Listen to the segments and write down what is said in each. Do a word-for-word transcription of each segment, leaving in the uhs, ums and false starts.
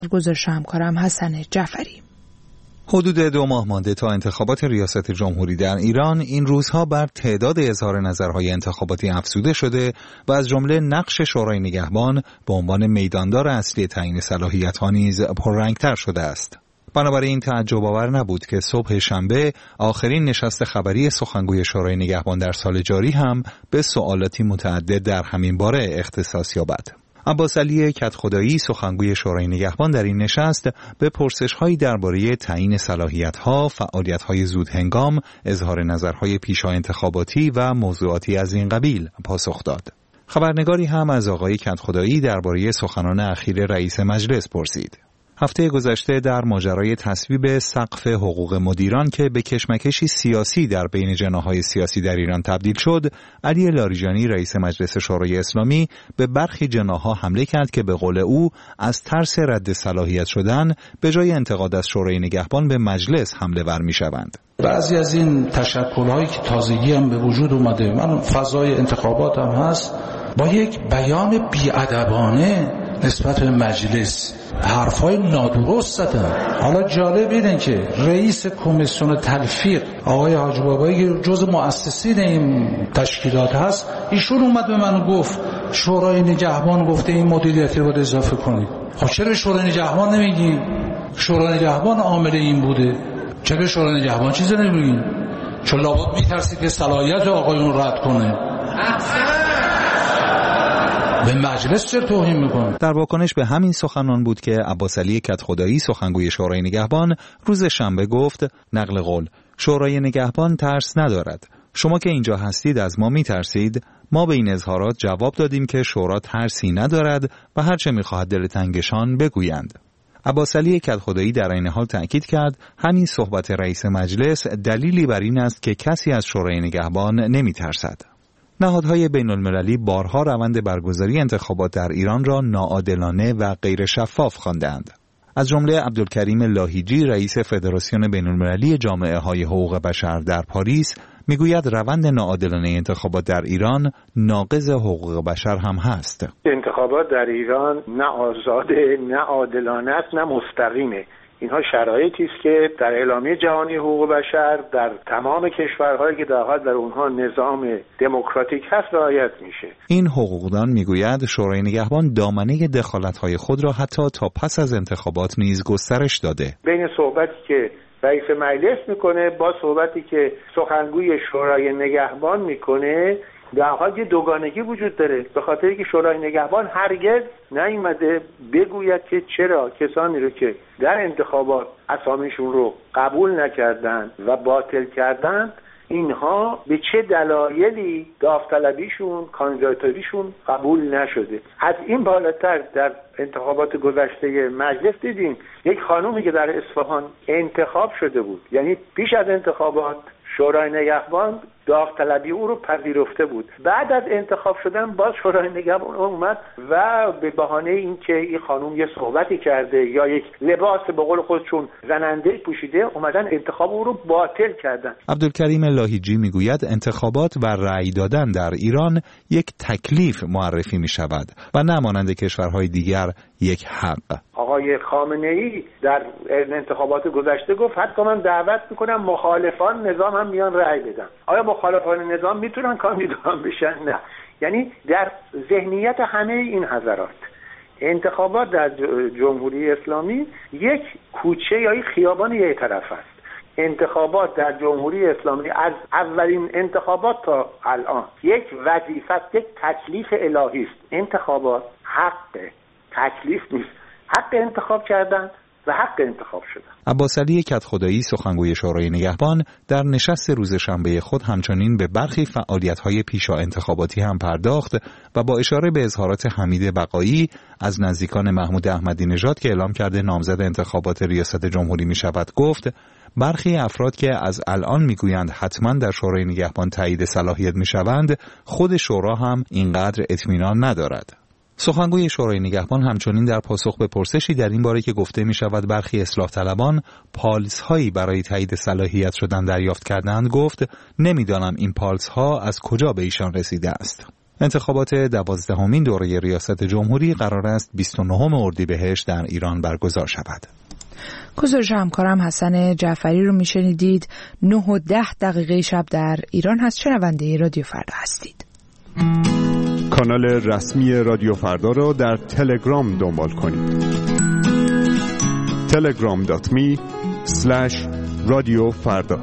گزارش همکارم حسن جعفری. حدود دو ماه مانده تا انتخابات ریاست جمهوری در ایران، این روزها بر تعداد اظهار نظرهای انتخاباتی افزوده شده و از جمله نقش شورای نگهبان به عنوان میداندار اصلی تعیین صلاحیت‌ها نیز پررنگ‌تر شده است. بنابراین تعجب آور نبود که صبح شنبه آخرین نشست خبری سخنگوی شورای نگهبان در سال جاری هم به سوالاتی متعدد در همین باره اختصاص یابد. عباسعلی کدخدایی سخنگوی شورای نگهبان در این نشست به پرسش‌هایی درباره تعیین صلاحیت‌ها، فعالیت‌های زودهنگام، اظهار نظرهای پیشا انتخاباتی و موضوعاتی از این قبیل پاسخ داد. خبرنگاری هم از آقای کدخدایی درباره سخنان اخیر رئیس مجلس پرسید. هفته گذشته در ماجرای تصویب سقف حقوق مدیران که به کشمکشی سیاسی در بین جناح‌های سیاسی در ایران تبدیل شد، علی لاریجانی رئیس مجلس شورای اسلامی به برخی جناح‌ها حمله کرد که به قول او از ترس رد صلاحیت شدن به جای انتقاد از شورای نگهبان به مجلس حمله ور می‌شوند. بعضی از این تشکل‌هایی که تازگی هم به وجود اومده، من فضای انتخابات هم هست، با یک بیان بی‌ادبانه نسبت به مجلس حرفای نادرست زدن. حالا جالب اینه که رئیس کمیسیون تلفیق آقای حاجی بابایی که جز مؤسسین این تشکیلات هست، ایشون اومد به من گفت شورای نگهبان گفته این مدیریتی رو اضافه کنید. خب چرا شورای نگهبان نمیگی؟ شورای نگهبان عامل این بوده. چرا شورای نگهبان چیزی نمیگی؟ چون لابد میترسید که صلاحیت آقایون رد کنه. به مجلس چرا توهین میکنه؟ در واکنش به همین سخنان بود که عباسعلی کدخدایی سخنگوی شورای نگهبان روز شنبه گفت نقل قول: شورای نگهبان ترس ندارد. شما که اینجا هستید از ما میترسید؟ ما به این اظهارات جواب دادیم که شورا ترسی ندارد و هر چه میخواهد دل تنگشان بگویند. عباسعلی کدخدایی در این حال تأکید کرد همین صحبت رئیس مجلس دلیلی بر این است که کسی از شورای نگهبان نمیترسد. نهادهای بین‌المللی بارها روند برگزاری انتخابات در ایران را ناعادلانه و غیر شفاف خواندند. از جمله عبدالکریم لاهیجی رئیس فدراسیون بین‌المللی جامعه‌های حقوق بشر در پاریس میگوید روند ناعادلانه انتخابات در ایران ناقض حقوق بشر هم هست. انتخابات در ایران نه آزاده، نه عادلانه است، نه مستقیمه. اینها شرایطی است که در اعلامیه جهانی حقوق بشر در تمام کشورهایی که در حال در اونها نظام دموکراتیک هست رعایت میشه. این حقوقدان میگوید شورای نگهبان دامنه دخالت‌های خود را حتی تا پس از انتخابات نیز گسترش داده. بین صحبتی که رئیس مجلس میکنه با صحبتی که سخنگوی شورای نگهبان میکنه در حال یه دوگانگی وجود داره، به خاطر که شورای نگهبان هرگز نیامده بگوید که چرا کسانی رو که در انتخابات اسامیشون رو قبول نکردن و باطل کردن اینها به چه دلایلی داوطلبیشون کاندیداتوریشون قبول نشده. از این بالاتر در انتخابات گذشته مجلس دیدیم یک خانومی که در اصفهان انتخاب شده بود، یعنی پیش از انتخابات شورای نگهبان داوطلبی او رو پذیرفته بود، بعد از انتخاب شدن باز شورای نگهبان اومد و به بهانه اینکه این خانم یه صحبتی کرده یا یک لباس به قول خودشون زننده پوشیده اومدن انتخاب او رو باطل کردن. عبدالکریم لاهیجی میگوید انتخابات و رأی دادن در ایران یک تکلیف معرفی می شود و نه مانند کشورهای دیگر یک حق. آقای خامنه‌ای در انتخابات گذشته گفت حتی من دعوت میکنم مخالفان نظام هم میان رأی بدن. آیا مخالفان نظام میتونن کاندیدا بشن؟ نه. یعنی در ذهنیت همه این حضرات انتخابات در جمهوری اسلامی یک کوچه یا یک خیابان یک طرف است. انتخابات در جمهوری اسلامی از اولین انتخابات تا الان یک وظیفه، یک تکلیف الهی است. انتخابات حق، تکلیف نیست. حق انتخاب کردن و حق انتخاب شدن. عباسعلی کدخدایی سخنگوی شورای نگهبان در نشست روز شنبه خود همچنین به برخی فعالیت‌های پیشا انتخاباتی هم پرداخت و با اشاره به اظهارات حمید بقایی از نزدیکان محمود احمدی نژاد که اعلام کرده نامزد انتخابات ریاست جمهوری می شود گفت برخی افراد که از الان میگویند حتما در شورای نگهبان تایید صلاحیت می شوند خود شورا هم اینقدر اطمینان ندارد. سخنگوی شورای نگهبان همچنین در پاسخ به پرسشی در این باره که گفته می شود برخی اصلاح طلبان پالس هایی برای تایید صلاحیت شدن دریافت کردند گفت نمیدانم این پالس ها از کجا به ایشان رسیده است. انتخابات دوازدهمین دوره ریاست جمهوری قرار است بیست و نهم اردیبهشت در ایران برگزار شود. گزارش همکارم حسن جعفری رو میشنیدید. نه و ده دقیقه شب در ایران هست. شنونده رادیو فردا هستید. کانال رسمی رادیو فردا رو در تلگرام دنبال کنید. تلگرام دات می اسلش رادیو فردا.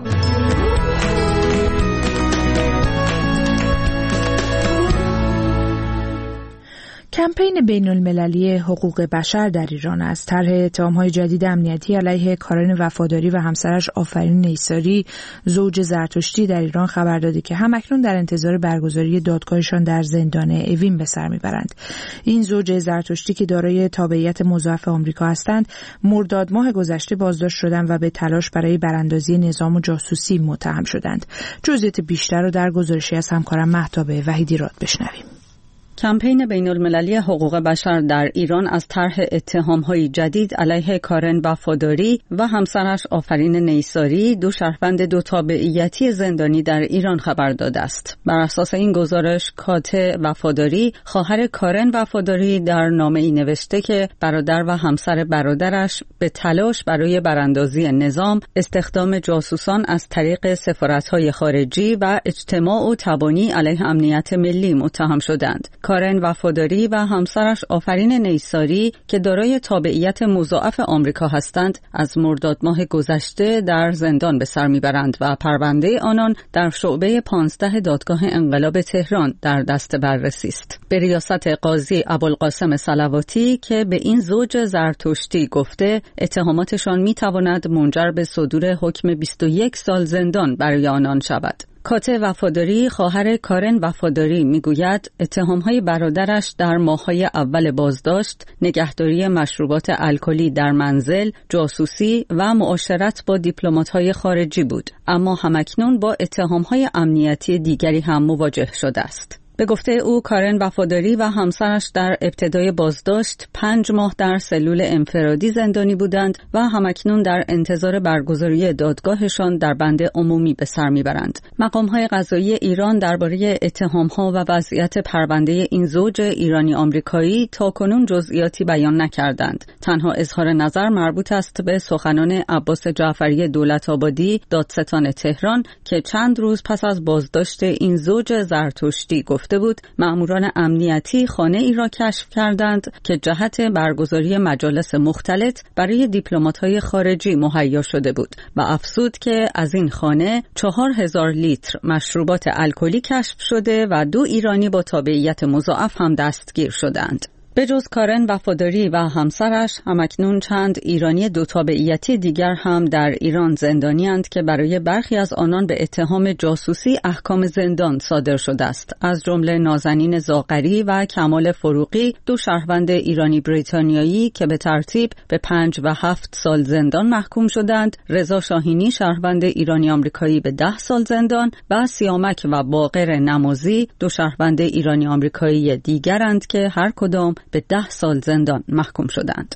کمپین بین المللی حقوق بشر در ایران از طرح اتهام‌های جدید امنیتی علیه کارن وفاداری و همسرش آفرین نیساری زوج زرتشتی در ایران خبر داده که همکنون در انتظار برگزاری دادگاهشان در زندان اوین به سر میبرند. این زوج زرتشتی که دارای تابعیت مضاعف آمریکا هستند، مرداد ماه گذشته بازداشت شدند و به تلاش برای براندازی نظام و جاسوسی متهم شدند. جزئیات بیشتر رو در گزارشی از همکارم مهتاب وحیدی راد بشنویم. کمپین بین المللی حقوق بشر در ایران از طرح اتهام‌های جدید علیه کارن وفاداری و همسرش آفرین نیساری، دو شهروند دو تابعیتی زندانی در ایران خبر داده است. بر اساس این گزارش، کاته وفاداری، خواهر کارن وفاداری، در نامه‌ای نوشته که برادر و همسر برادرش به تلاش برای براندازی نظام، استخدام جاسوسان از طریق سفارت‌های خارجی و اجتماع و تبانی علیه امنیت ملی متهم شدند. کارن وفاداری و همسرش آفرین نیساری که دارای تابعیت مضاعف آمریکا هستند، از مرداد ماه گذشته در زندان به سر میبرند و پرونده آنان در شعبه پانزده دادگاه انقلاب تهران در دست بررسی است. به ریاست قاضی ابوالقاسم صلواتی که به این زوج زرتشتی گفته اتهاماتشان میتواند منجر به صدور حکم بیست و یک سال زندان برای آنان شود. کاته وفاداری، خواهر کارن وفاداری، میگوید اتهام‌های برادرش در ماه‌های اول بازداشت، نگهداری مشروبات الکلی در منزل، جاسوسی و معاشرت با دیپلمات‌های خارجی بود، اما همکنون با اتهام‌های امنیتی دیگری هم مواجه شده است. به گفته او، کارن وفاداری و همسرش در ابتدای بازداشت پنج ماه در سلول انفرادی زندانی بودند و همکنون در انتظار برگزاری دادگاهشان در بند عمومی به سر میبرند. مقام‌های قضایی ایران درباره اتهام‌ها و وضعیت پرونده این زوج ایرانی آمریکایی تاکنون جزئیاتی بیان نکردند. تنها اظهار نظر مربوط است به سخنان عباس جعفری دولت‌آبادی، دادستان تهران، که چند روز پس از بازداشت این زوج زرتشتی گفت بود مأموران امنیتی خانه ای را کشف کردند که جهت برگزاری مجالس مختلط برای دیپلمات‌های خارجی مهیا شده بود و افزود که از این خانه چهار هزار لیتر مشروبات الکلی کشف شده و دو ایرانی با تابعیت مضاعف هم دستگیر شدند. به جز کارن وفاداری و همسرش، همکنون چند ایرانی دو تابعیتی دیگر هم در ایران زندانی‌اند که برای برخی از آنان به اتهام جاسوسی احکام زندان صادر شده است. از جمله نازنین زاغری و کمال فروغی، دو شهروند ایرانی بریتانیایی که به ترتیب به پنج و هفت سال زندان محکوم شدند، رضا شاهینی شهروند ایرانی آمریکایی به ده سال زندان و سیامک و باقر نمازی، دو شهروند ایرانی آمریکایی دیگرند که هر کدام به ده سال زندان محکوم شدند.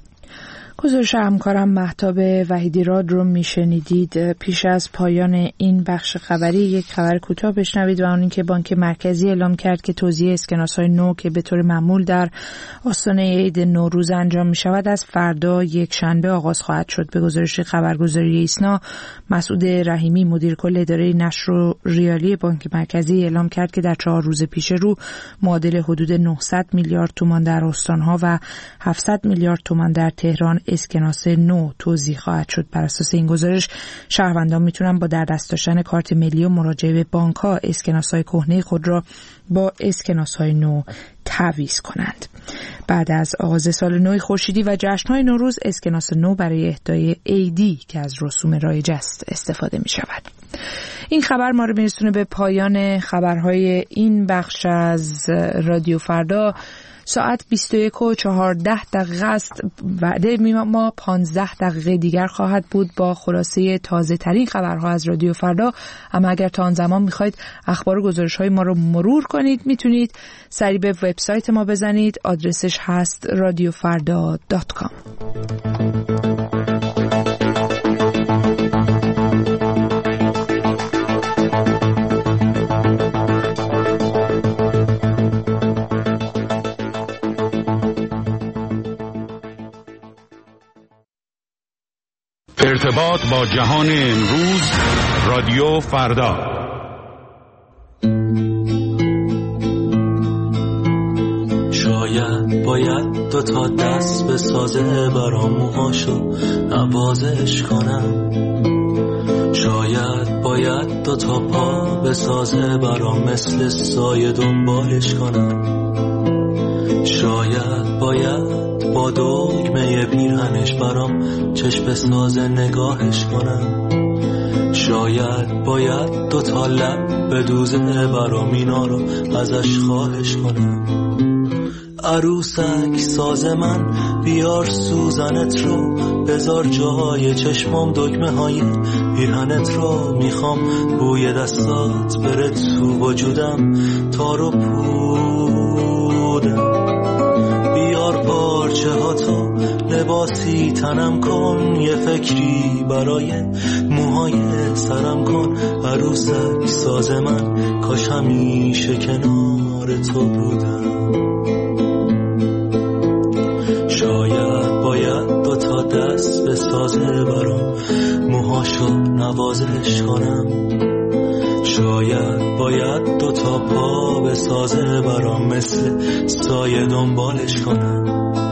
گزارش همکارم مهتاب وحیدی راد رو میشنیدید. پیش از پایان این بخش خبری یک خبر کوتاه بشنوید و اون این که بانک مرکزی اعلام کرد که توزیع اسکناس‌های نو که به طور معمول در آستانه عید نوروز انجام می شود از فردا یک شنبه آغاز خواهد شد. به گزارش خبرگزاری ایسنا، مسعود رحیمی مدیر کل اداره نشر و ریالی بانک مرکزی اعلام کرد که در چهار روز پیش رو معادل حدود نهصد میلیارد تومان در استان‌ها و هفتصد میلیارد تومان در تهران اسکناس نو توزیع خواهد شد. بر اساس این گزارش، شهروندان میتونن با در دست داشتن کارت ملی و مراجعه به بانک‌ها اسکناس‌های کهنه خود را با اسکناس‌های نو تعویض کنند. بعد از آغاز سال نو خورشیدی و جشن‌های نوروز، اسکناس نو برای اهدای عیدی که از رسوم رایج است استفاده می شود. این خبر ما رو میرسونه به پایان خبرهای این بخش از رادیو فردا. ساعت بیست و یک و چهارده دقیقه است. وعده ما پانزده دقیقه دیگر خواهد بود با خلاصه تازه ترین خبرها از رادیو فردا. اما اگر تا آن زمان میخواید اخبار و گزارش های ما رو مرور کنید، میتونید سریع به وبسایت ما بزنید. آدرسش هست رادیو فردا دات کام. ارتباط با جهان امروز، رادیو فردا. شاید باید دو تا دست به سازه برام موهاشو نوازش کنم، شاید باید دو تا پا به سازه برام مثل سایه دنبالش کنم، شاید باید با دگمه پیرهنش برام چشم سازه نگاهش کنم، شاید باید دو تا لب به دوزه برام اینا رو ازش خواهش کنم. عروسک ساز من بیار سوزنت رو، بذار جای چشمام دگمه های پیرهنت رو، میخوام بوی دستات بره تو وجودم تا رو پودم، بیار پارچه ها تو لباسی تنم کن، یه فکری برای موهای سرم کن. عروسک ساز من کاش همیشه کنار تو بودم. شاید باید دو تا دست به سازه برام موهاشو نوازش کنم، شاید باید دو تا پا به سازه برام مثل سایه دنبالش کنم،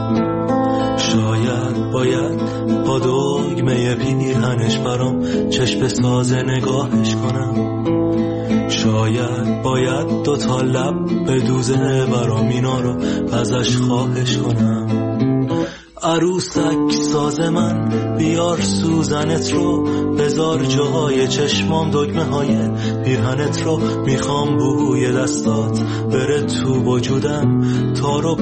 شاید باید با دگمه پیرهنش برام چشم سازه نگاهش کنم، شاید باید دو تا لب به دوزه برام اینا رو ازش خواهش کنم. عروسک ساز من بیار سوزنت رو، بذار جاهای چشمام دگمه های پیرهنت رو، میخوام بوی دستات بره تو وجودم تا رو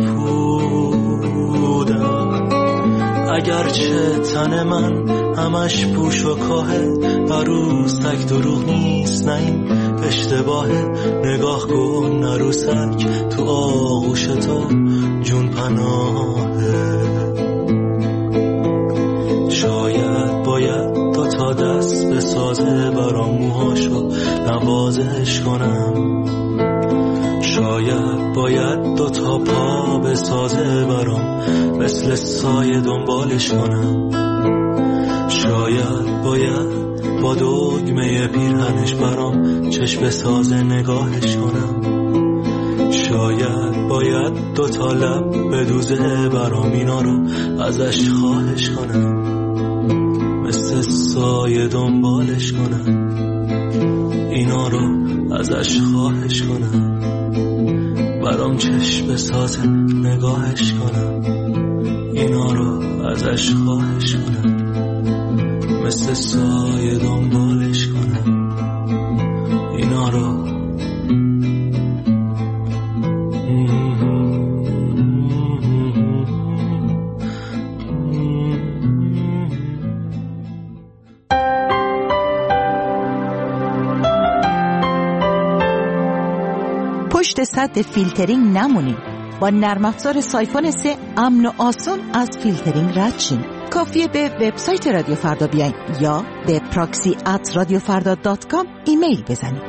پودم. اگرچه تن من همش پوش و کاهه، عروسک دروغ نیست نه این اشتباهه، نگاه کن عروسک تو آغوش تو جون پناهه. شاید باید دو تا دست به سازه برام موهاشو نوازش کنم، شاید باید دو تا پا به سازه برام مثل سایه دنبالش کنم، شاید باید با دگمه پیرهنش برام چشم سازه نگاهش کنم، شاید باید دو تا لب به دوزه برام اینا رو ازش خواهش کنم، مثل سایه دنبالش کنم، اینا رو ازش خواهش کنم، برام چشم سازه نگاهش کنم، اینا رو ازش خواهش کنم، مثل سایه دنبالش کنم، اینا رو. پشت سد فیلترینگ نمونید. با نرم افزار سایفون سه امن و آسان از فیلترینگ رد شین. کافیه به وبسایت رادیو فردا بیاین یا به پراکسی ات رادیو فردا دات کام ایمیل بزنید.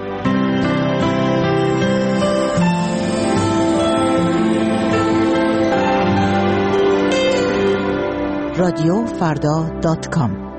رادیو فردا دات کام.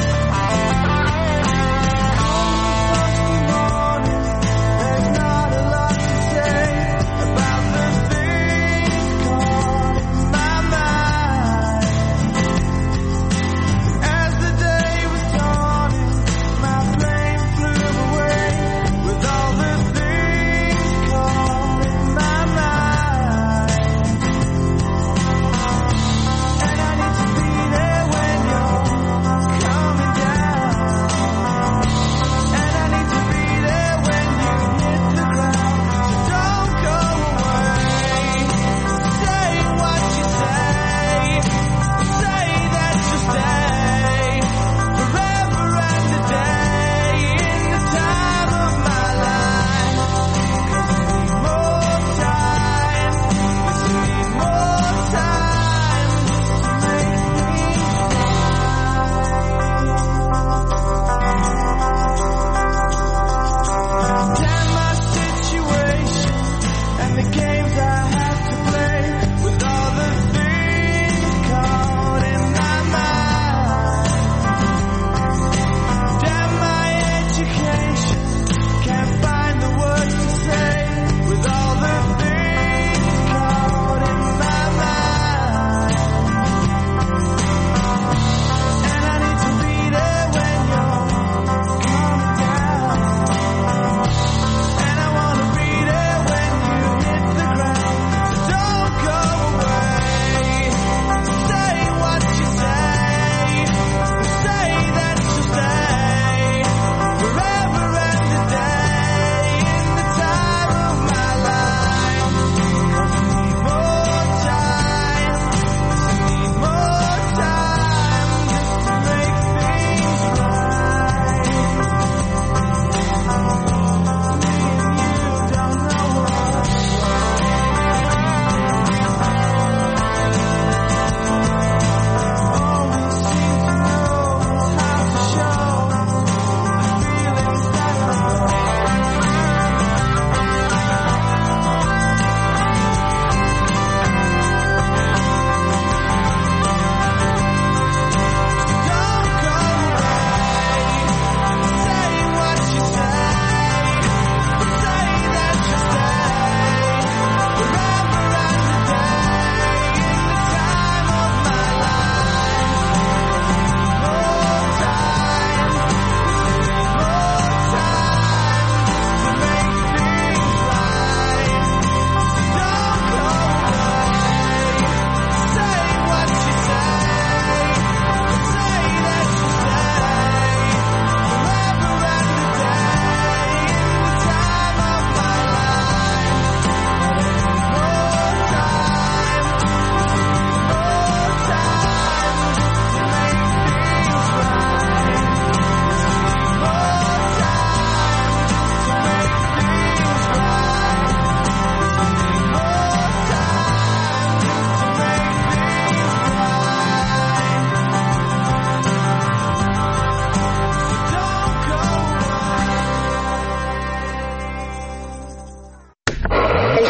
Not a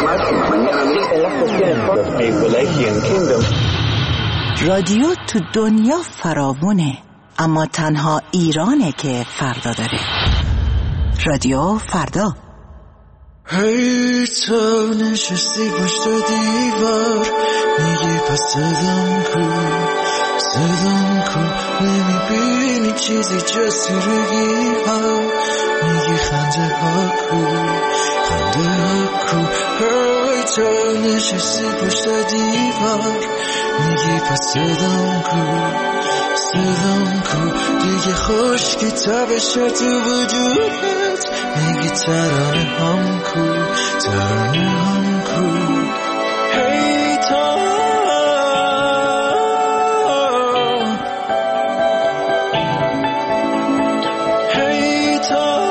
رادیو تو دنیا فراوونه، اما تنها ایرانه که فردا داره. رادیو فردا. هی تو نشستی پشت دیوار، میگی پس صدام کو صدام کو، نمیبینی چیزی جز تیرگی ها، میگی خنده ها کو خنده ها کو. هی تو نشستی پشت دیوار، میگی پس صدام کو صدام کو، دیگه خشکی تبشه تو وجودت، میگی ترانه هم کو ترانه هم کو. هی تا هی تا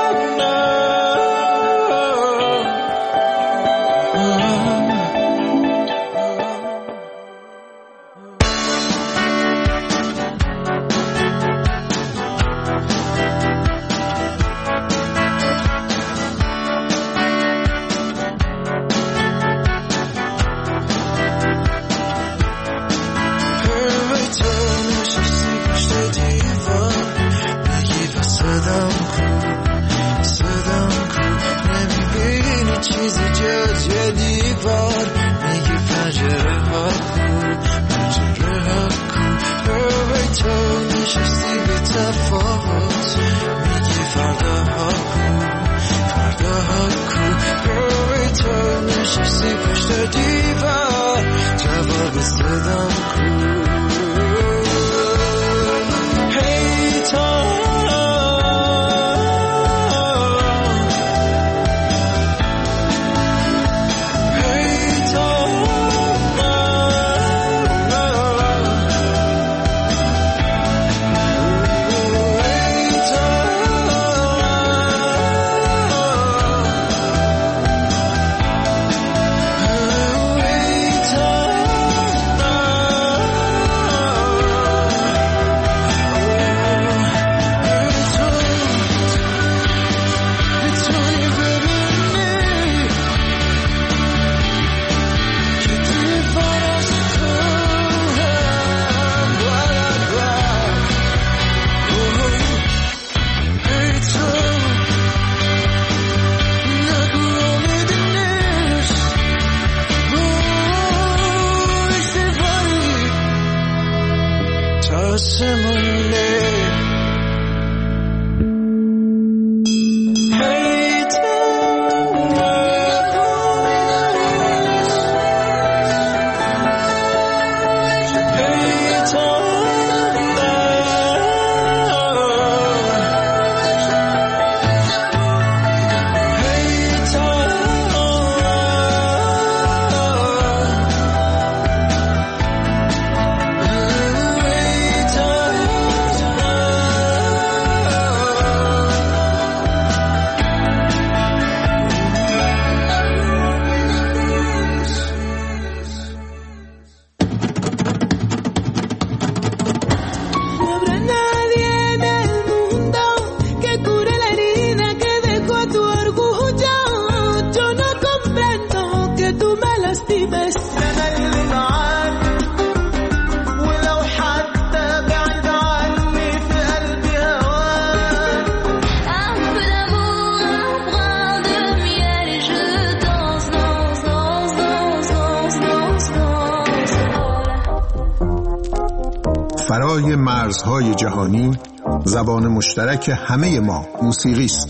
فرای مرزهای جهانی، زبان مشترک همه ما موسیقی است.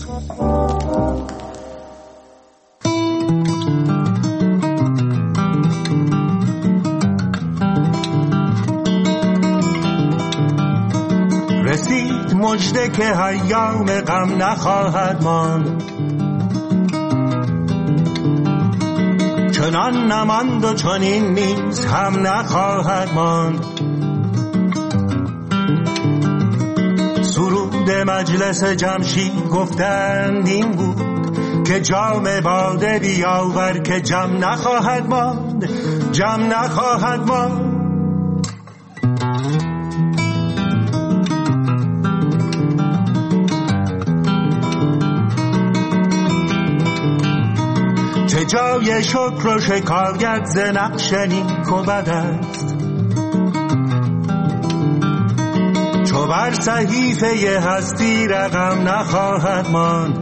رسید مژده که ایام غم نخواهد ماند، چنان نماند و چنین نیز هم نخواهد ماند. سرود مجلس جمشید گفتند این بود که جام باده بیاور که جم نخواهد ماند، جم نخواهد ماند. که جای شکر و شکایت ز نقش نیک و بد است. چو بر صحیفه هستی رقم نخواهد ماند،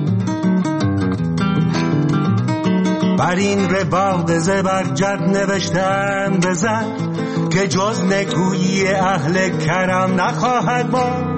بر این رباق زبرجد نوشتن بزن که جز نکویی اهل کرم نخواهد ماند.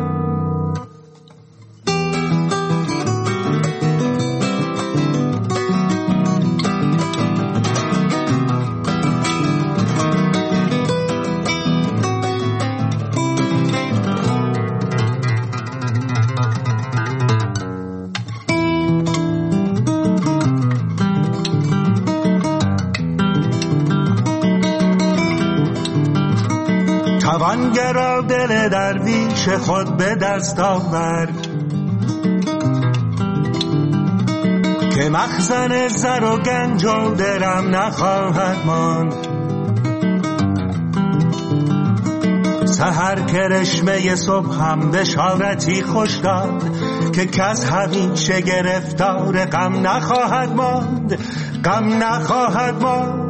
توانگرا دل درویش خود به دست آورد، که مخزن زر و گنج و درم نخواهد ماند. سحر کرشمه صبح هم بشارتی خوش داد، که کس همیشه گرفتار غم نخواهد ماند، غم نخواهد ماند.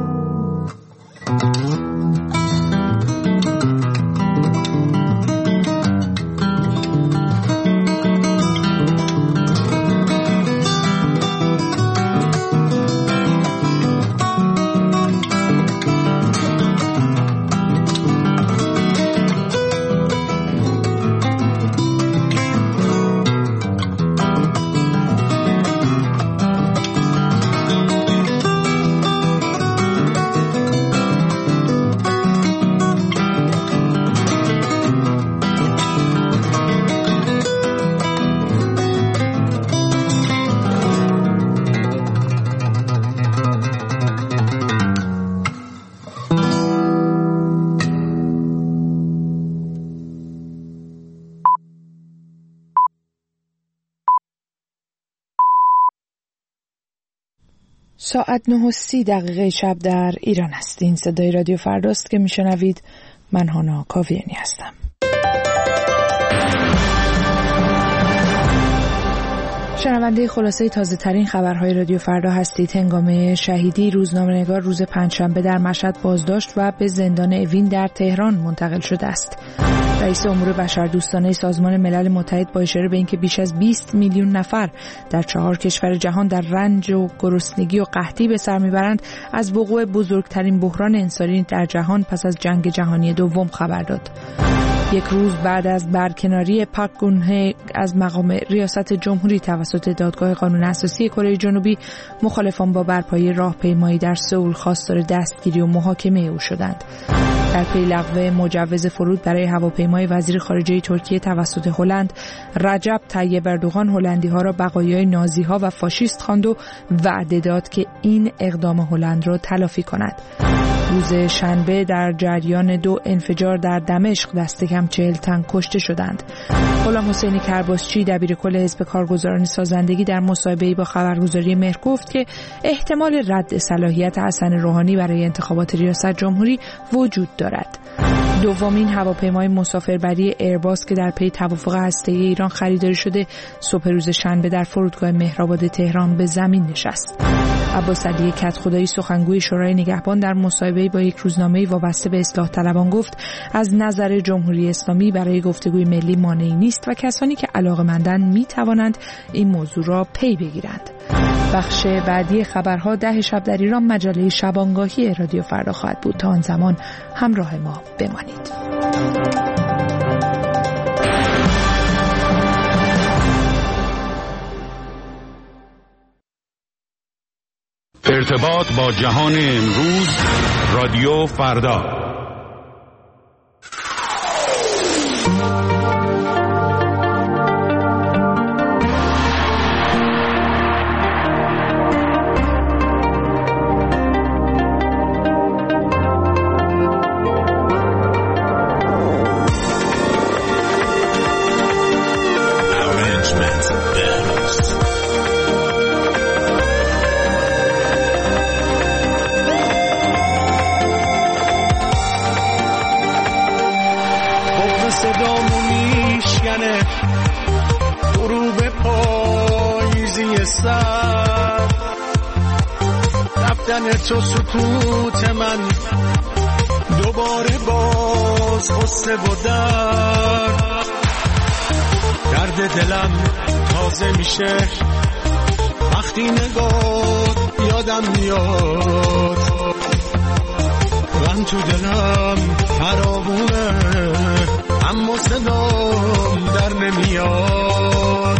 ساعت نه و سی دقیقه شب در ایران است. این صدای رادیو فرداست که میشنوید. من هانا کاویانی هستم. شنونده خلاصه تازه ترین خبرهای رادیو فردا هستید. هنگام شهیدی روزنامه‌نگار روز پنجشنبه در مشهد بازداشت و به زندان اوین در تهران منتقل شده است. رئیس امور بشردوستانه سازمان ملل متحد با اشاره به اینکه بیش از بیست میلیون نفر در چهار کشور جهان در رنج و گرسنگی و قحطی به سر میبرند، از وقوع بزرگترین بحران انسانی در جهان پس از جنگ جهانی دوم خبر داد. یک روز بعد از برکناری پاک گون-هه از مقام ریاست جمهوری توسط دادگاه قانون اساسی کره جنوبی، مخالفان با برپایی راهپیمایی در سئول خواستار دستگیری و محاکمه او شدند. در پی لغو مجوز فرود برای هواپیمای وزیر خارجه ترکیه توسط هلند، رجب طیب اردوغان هلندی‌ها را بقایای نازی‌ها و فاشیست خواند و وعده داد که این اقدام هلند را تلافی کند. روز شنبه در جریان دو انفجار در دمشق دست کم چهل تن کشته شدند. غلام حسینی کرباسچی دبیرکل حزب کارگزاران سازندگی در مصاحبه‌ای با خبرگزاری مهر گفت که احتمال رد صلاحیت حسن روحانی برای انتخابات ریاست جمهوری وجود دارد. دومین هواپیمای مسافربری ایرباس که در پی توافق هسته‌ای ایران خریداری شده، صبح روز شنبه در فرودگاه مهرآباد تهران به زمین نشست. عباس علی کدخدایی سخنگوی شورای نگهبان در مصاحبه‌ای با یک روزنامه وابسته به اصلاح طلبان گفت از نظر جمهوری اسلامی برای گفتگوی ملی مانعی نیست و کسانی که علاقه‌مندند می‌توانند این موضوع را پی بگیرند. بخش بعدی خبرها ده شب در ایران مجله شبانگاهی رادیو فردا خواهد بود. تا آن زمان همراه ما بمانید. ارتباط با جهان امروز، رادیو فردا. رفتن تو سکوت من دوباره باز غصه و درد درد دلم تازه میشه وقتی نگاه یادم میاد من تو دلم فراوونه اما صدام در نمیاد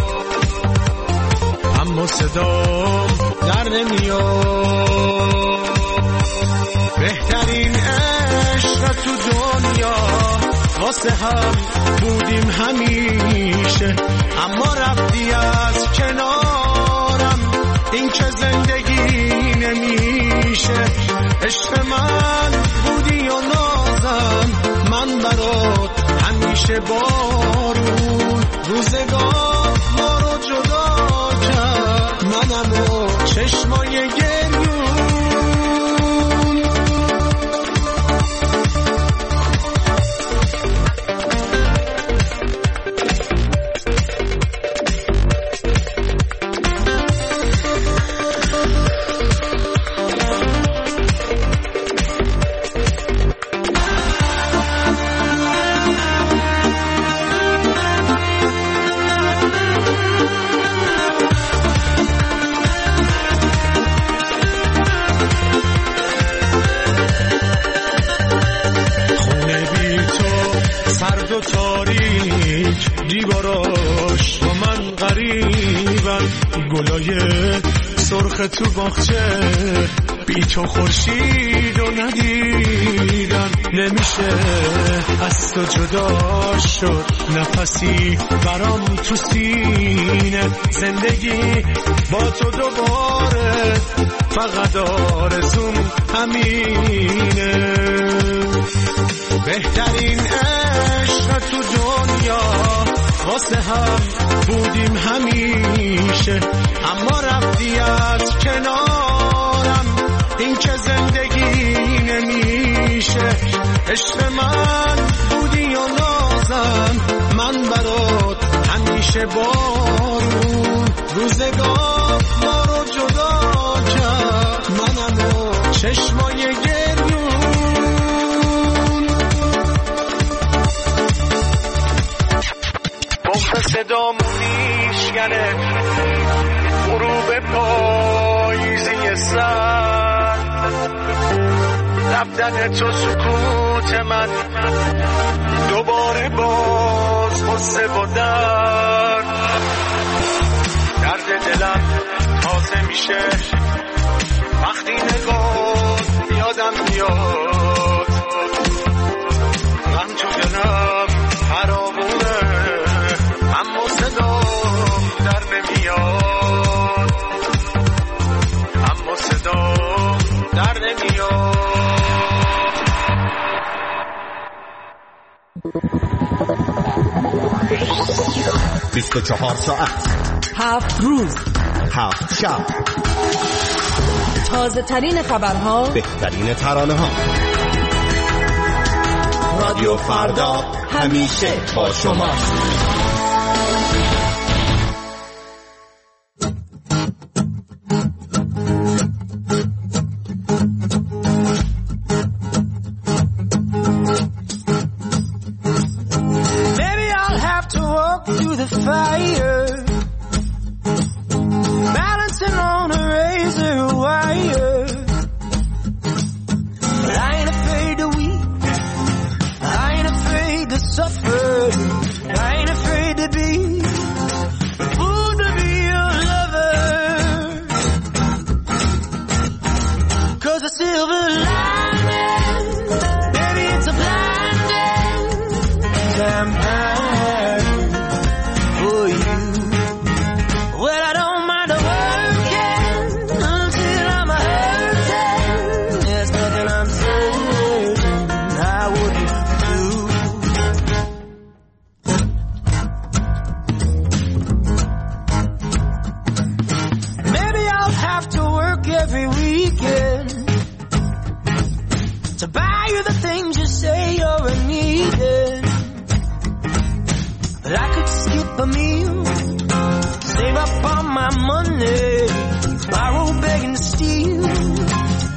اما صدام در نمیاد بهترین عشق تو دنیا واسه هم بودیم همیشه اما رفتی از کنارم این که زندگی نمیشه عشق من بودی و نازم من برات همیشه بارون روزگار ما رو جدا کرد منم و چشمای گریون دیواراش و من غریبم گلای سرخ تو باغچه بی تو خورشید و ندیدم نمیشه از تو جدا شد نفسی برام تو سینه زندگی با تو دوباره فقط آرزوم همینه بهترین عشق تو دنیا واسه هم بودیم همیشه اما رفتی از کنارم این که زندگی نمیشه عشق من بودی و نازم من برات همیشه بارون روزگار ما رو جدا کرد منم و چشمای گریون صدام میشکنه غروب پاییزی سر رفتن تو سکوت من دوباره باز غصه و درد درد دلم تازه میشه وقتی نگاه یادم میاد من تو دلم فراوونه اما صدام در نمیاد اما صدام در نمیاد بیست و چهار ساعت هفت روز هفت شب تازه ترین خبرها بهترین ترانه ها رادیو فردا همیشه با شماست. Through the fire, balancing on a razor wire. But I ain't afraid to weep, I ain't afraid to suffer, I ain't afraid to be the fool to be your lover. 'Cause a silver lining, baby, it's a blinding vampire. Every weekend to buy you the things you say you're needing, but I could skip a meal, save up all my money, borrow, beg and steal,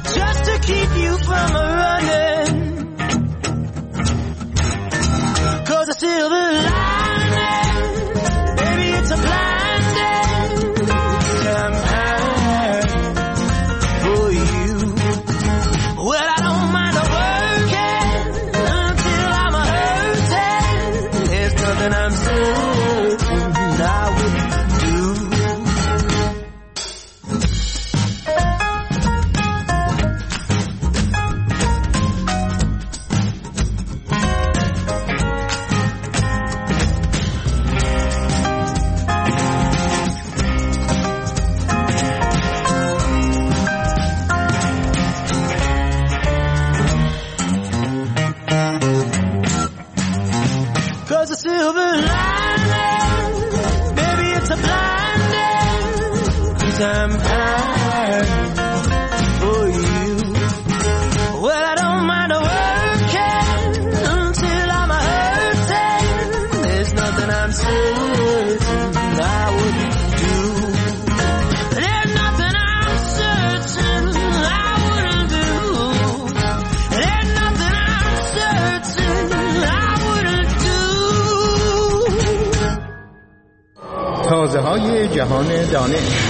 خبرهای جهان دانش.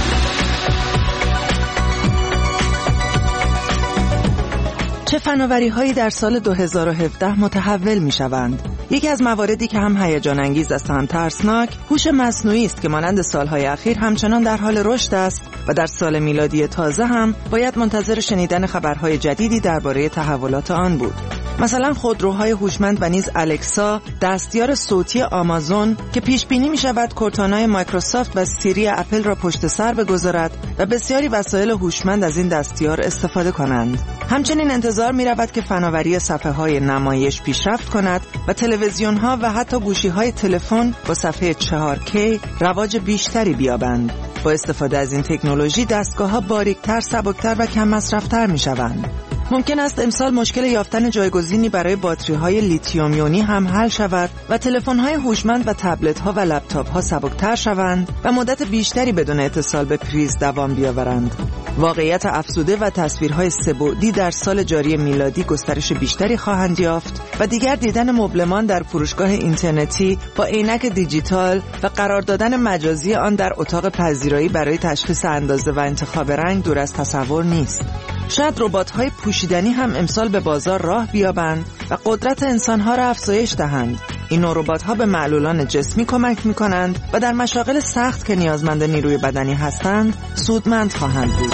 چه فناوری‌هایی در سال دو هزار و هفده متحول می‌شوند؟ یکی از مواردی که هم هیجان انگیز است و هم ترسناک، هوش مصنوعی است که مانند سالهای اخیر همچنان در حال رشد است و در سال میلادی تازه هم باید منتظر شنیدن خبرهای جدیدی درباره تحولات آن بود. مثلا خودروهای هوشمند و نیز الکسا، دستیار صوتی آمازون که پیش بینی می شود کورتانای مایکروسافت و سیری اپل را پشت سر بگذارد و بسیاری وسایل هوشمند از این دستیار استفاده کنند. همچنین انتظار می رود که فناوری صفحه های نمایش پیشرفت کند و تلویزیون ها و حتی گوشی های تلفن با صفحه چهار کی رواج بیشتری بیابند. با استفاده از این تکنولوژی دستگاه ها باریکتر، سبکتر و کم مصرف‌تر می شوند. ممکن است امسال مشکل یافتن جایگزینی برای باتری‌های لیتیوم یونی هم حل شود و تلفن‌های هوشمند و تبلت‌ها و لپتاپ‌ها سبکتر شوند و مدت بیشتری بدون اتصال به پریز دوام بیاورند. واقعیت افزوده و تصویرهای سه‌بعدی در سال جاری میلادی گسترش بیشتری خواهند یافت و دیگر دیدن مبلمان در فروشگاه اینترنتی با عینک دیجیتال و قرار دادن مجازی آن در اتاق پذیرایی برای تشخیص اندازه و انتخاب رنگ دور از تصور نیست. شاید ربات‌های پوشیدنی هم امسال به بازار راه بیابند و قدرت انسان‌ها را افزایش دهند. این نوع ربات‌ها به معلولان جسمی کمک می‌کنند و در مشاغل سخت که نیازمند نیروی بدنی هستند، سودمند خواهند بود.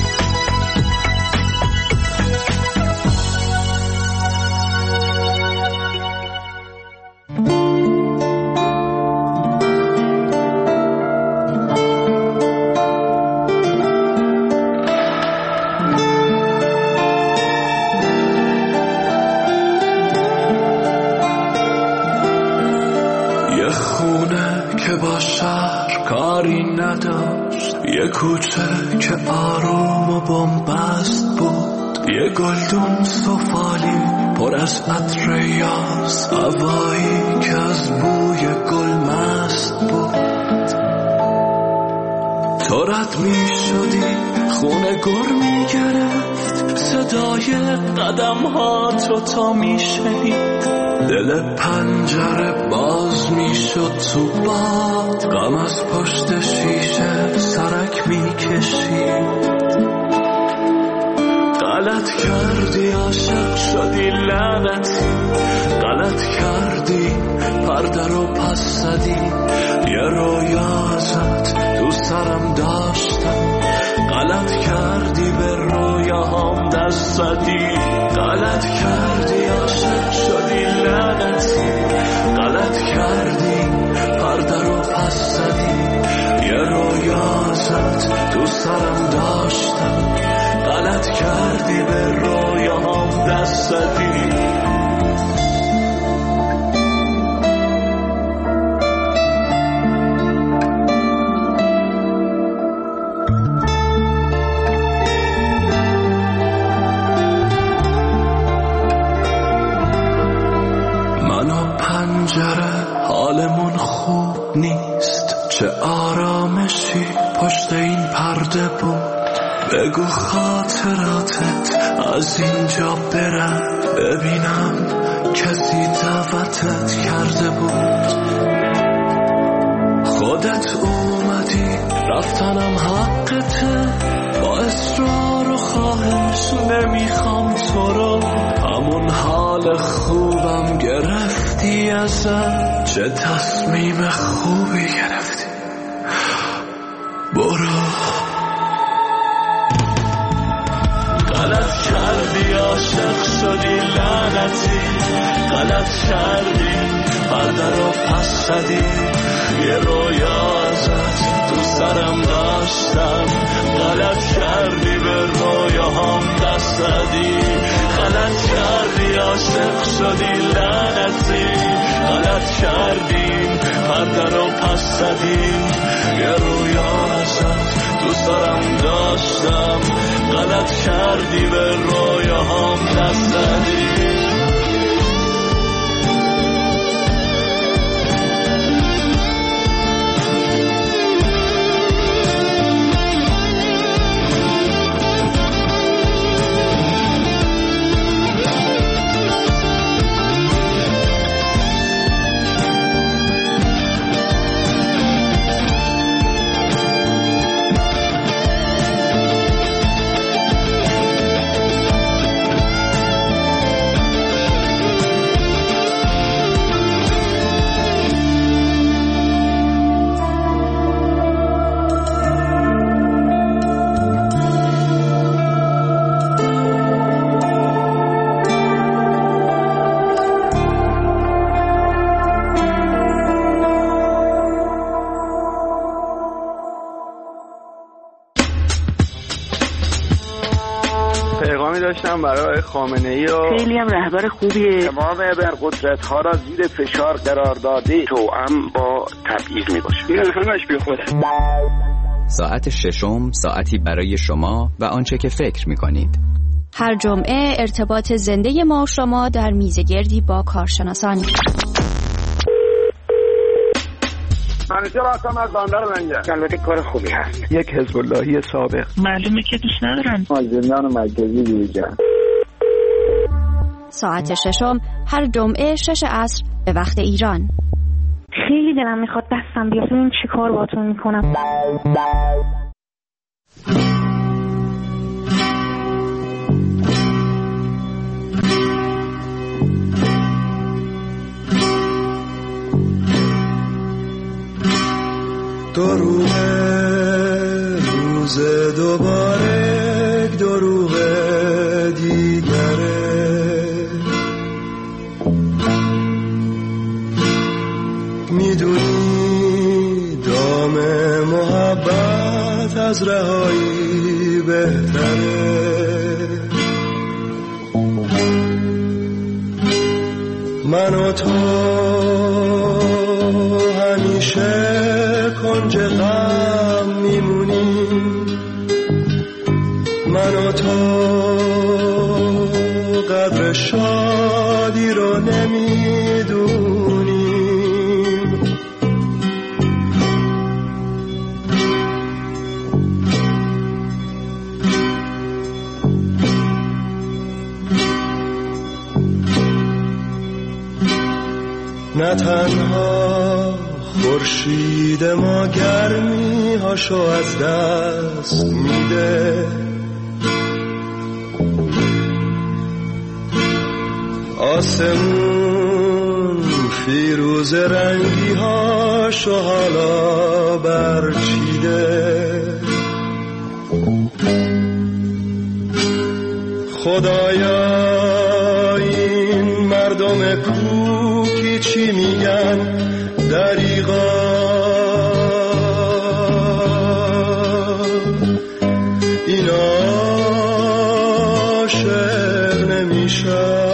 یه کوچه که آروم و بنبست بود، یه گلدون سفالی پر از عطر یاس، هوایی که از بوی گل مست بود. تو رد می شدی خونه گر می گرفت، صدای قدم ها تو تا می شنید، دل پنجره باز می شد تو باد، غم از پشت شیشه سرک می کشید. غلط کردی عاشق شدی لعنتی، غلط کردی پرده رو پس زدی، یه رویا ازت تو سرم داشتم، غلط کردی به رویاهام دست زدی. غلط کردی عاشق شدی لعنتی، غلط کردی پرده رو پس زدی، یه رویا ازت تو سرم داشتم، غلط کردی به رویاهام دست زدی. حالمون خوب نیست، چه آرامشی پشت این پرده بود. بگو خاطراتت از اینجا برم، ببینم کسی دعوتت کرده بود. خودت اومدی رفتنم حقته، با اصرار و خواهش نمیخوام تو رو، همون حال خوبم گرفتی ازم، چه تصمیم خوبی گرفتی، برو. غلط کردی عاشق شدی لعنتی، غلط کردی پرده رو پس زدی، یه رویا ازت تو سرم داشتم، غلط کردی به رویاهام دست زدی. غلط کردی عاشق شدی لعنتی، غلط کردی پرده رو پس زدی، یه رویا ازت تو سرم داشتم، غلط کردی به رویاهام دست زدی. پیغامی داشتم برای خامنه‌ای و خیلی هم رهبر خوبیه. تمام ابرقدرت‌ها را زیر فشار قرار داده توأم با تبعیض میباشه. این همش بیخوده. ساعت ششم ساعتی برای شما و آنچه که فکر می‌کنید. هر جمعه ارتباط زنده ما و شما در میزگردی با کارشناسان. منیجر هستم از بندر منجر. البته کار خوبی هست. یک حزب اللهی سابق. معلومه که دوست ندارن. زندان مرکزی بیرجن. ساعت ششم هر جمعه شش عصر به وقت ایران. خیلی دلم میخواد دستم بیاد ببین چی کار باهاتون میکنم. دروغه روز دوباره دروغه دیگره میدونی دام محبت از رهایی بهتره من و تو همیشه کنج غم میمونیم من و تو قدر شادی رو نمیدونیم نه تنها خورشید ما گرمی هاشو از دست میده آسمون فیروز رنگی هاشو حالا برچیده خدایا این مردم کوکی چی میگن دریغا این عاشق نمیشن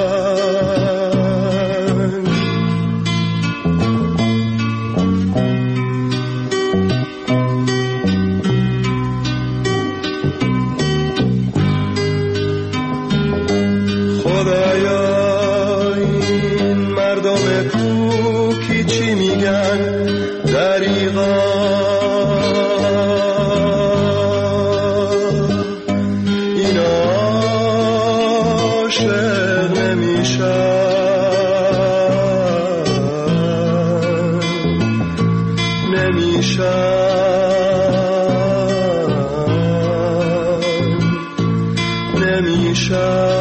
خدایا این مردم کوکی چی میگن دریغا این عاشق نمیشن نمیشن نمیشن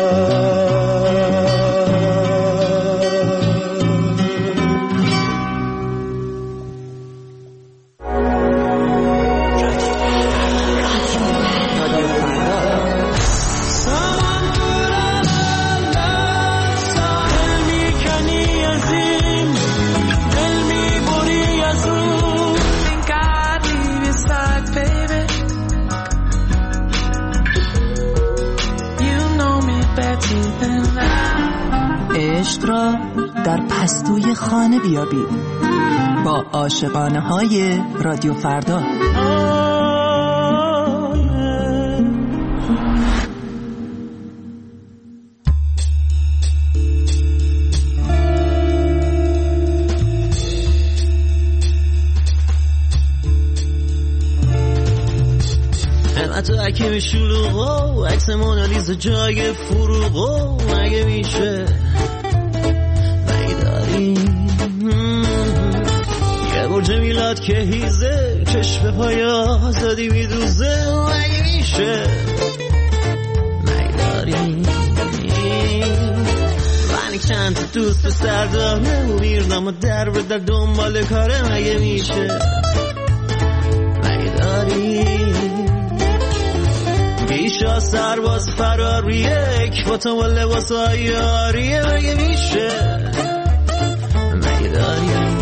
عشق را در پستوی خانه بیابید با عاشقانه های رادیو فردا. تو حکیم شلوغو عکس مونالیزا جای فروغو مگه میشه مگه داری یه برج میلاد که هیزه چشم پای آزادی میدوزه مگه میشه مگه داری من چند تا دوست پسر داره و میردم و در به در دنبال کاره مگه میشه مگه داری بیشا سرباز فراریه یک فوتو و لباس آیاریه مگه میشه مگه داری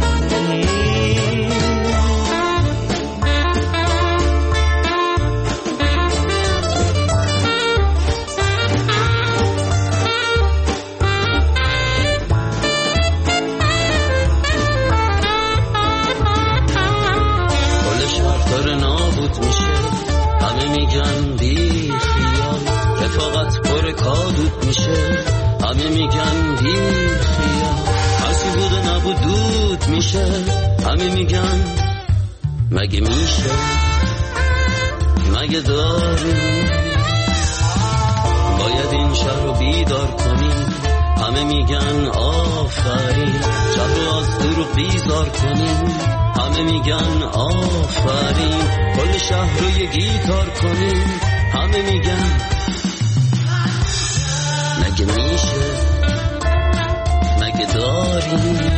دوباره کادوت میشه. همه میگن بی خیال هرچی بود نبود دود میشه. همه میگن مگه میشه، مگه داری، باید این شهر رو بیدار کنیم. همه میگن آفرین، شب رو از دروغ بیزار کنیم. همه میگن آفرین، کل شهر رو یه گیتار کنیم. همه میگن مگه میشه، مگه داریم.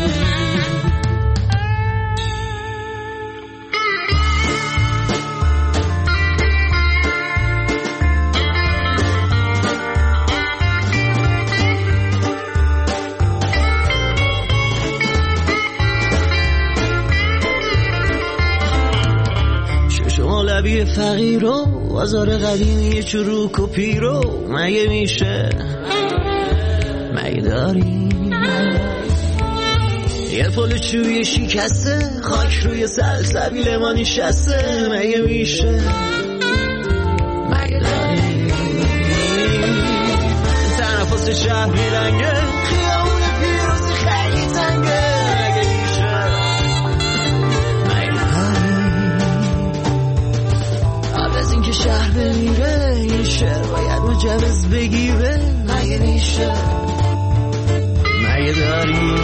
لبی فقیر و بازار قدیمی چروک و پیرو. مگه میشه، مگه داری یه پل چوی شکسته، خاک روی سلسبیل ما نشسته. مگه میشه، مگه داری تنفس شهر میرنگه، خیابون پیروزی خیلی تنگه. مگه میشه، مگه داری که شهر بمیره این شهر باید مجوز بگیره. مگه میشه، مگه داری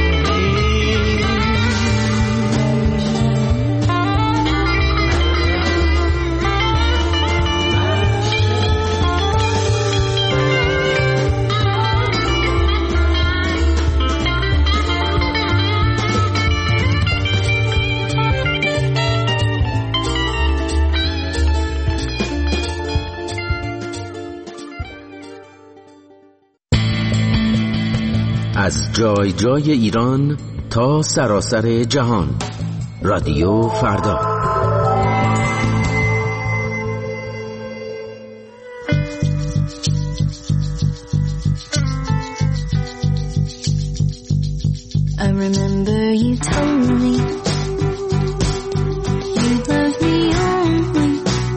از جای جای ایران تا سراسر جهان. رادیو فردا. I remember you told me you love me only,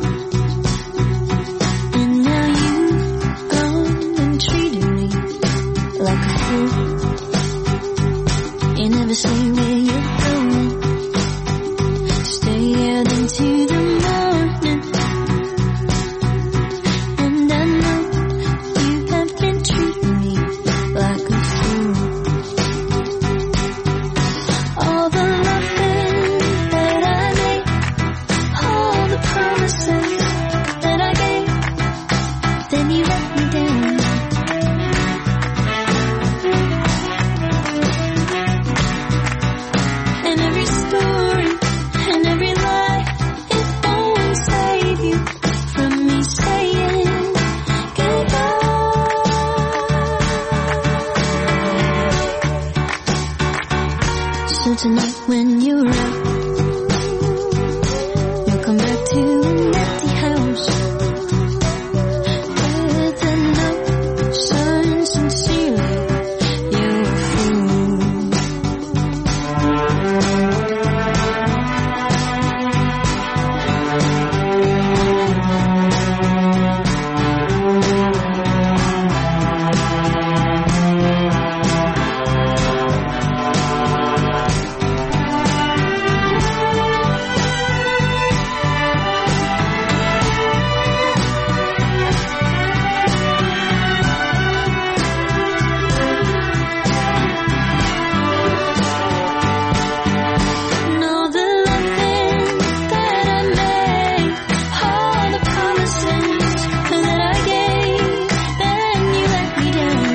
and now you've gone and treated me like a fool. You never say where you're going. Stay out into the morning, and I know you have been treating me like a fool. All the loving that I made, all the promises that I gave, then you let me down. And every story and every lie, it won't save you from me saying goodbye. So tonight when you're out, you'll come back to an empty house with a note signed sincerely, you're a fool. And all the loving that I made, all the promises that I gave, then you let me down.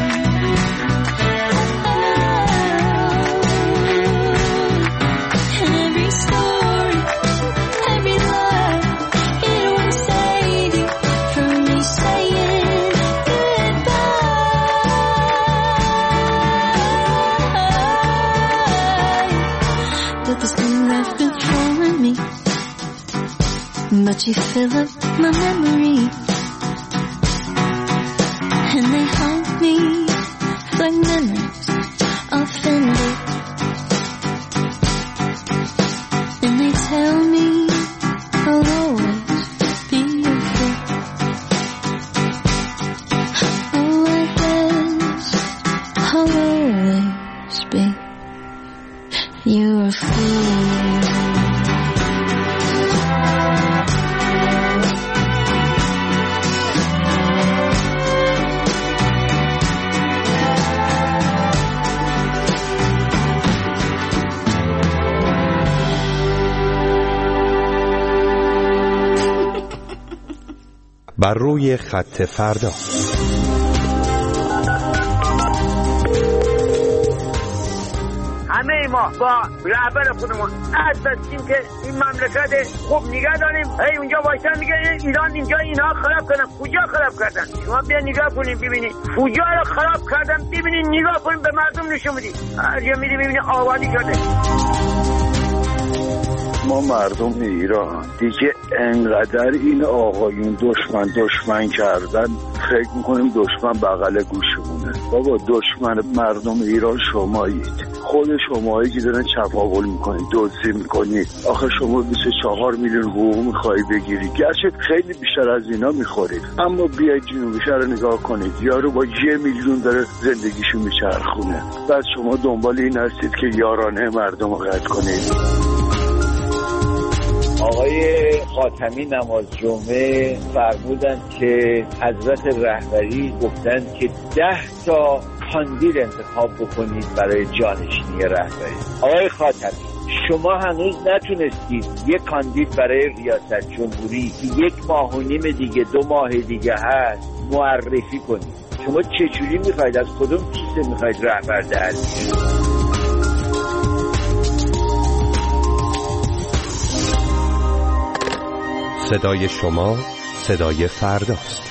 And every story, every lie, it won't save you from me saying goodbye. But there's things left before me, but you fill up my memory, and they haunt me like memories offended, and they tell me I'll always be your fool. بر روی خط فردا. همه ما با رهبر خودمون عهد بستیم که این مملکت خوب نگه داریم. هی اونجا وایسن میگه ایران اینجا اینها خراب کردن. کجا خراب کردن؟ شما بیا نگاه کنیم ببینید. کجا رو خراب کردن ببینید، نگاه کنیم، به مردم نشون بدید. هر جا میری ببینید آبادی شده. ما مردم ایران دیگه انقدر این آقایون دشمن دشمن کردن، فکر میکنیم دشمن بغل گوشمونه. بابا دشمن مردم ایران شمایید، خود شمایی که دارن چپاول میکنید، دزدی میکنید. آخه شما بیست و چهار میلیون حقوق میخوای بگیری، گرچه خیلی بیشتر از اینا میخورید، اما بیاید جنوبی شهر نگاه کنید، یارو با یه میلیون داره زندگیشو میچرخونه. بعد شما دنبال این هستید که یارانه مردم رو قطع کنید. آقای خاتمی نماز جمعه فرمودن که حضرت رهبری گفتن که ده تا کاندید انتخاب بکنید برای جانشینی رهبری. آقای خاتمی، شما هنوز نتونستید یک کاندید برای ریاست جمهوری که یک ماه و نیم دیگه دو ماه دیگه هست معرفی کنید. شما چجوری میخواید، از کدوم کیسه میخواید رهبر در بیارید؟ صدای شما صدای فرداست.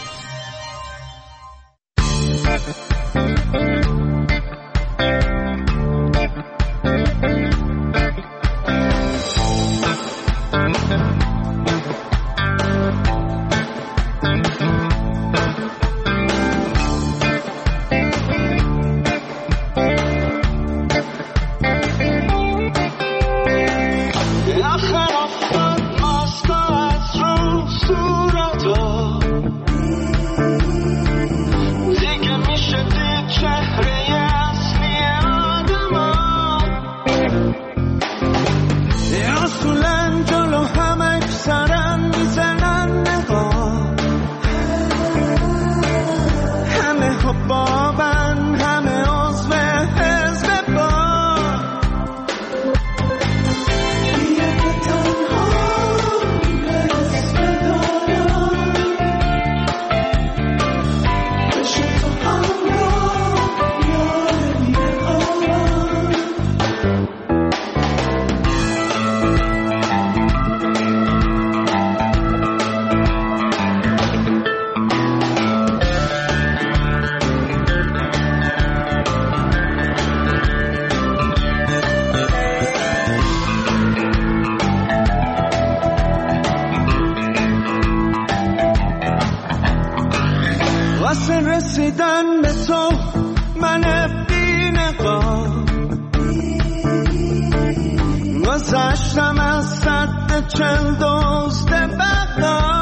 رسیدن به تو من بی نقاب، گذشتم از سد چل دزد بغداد.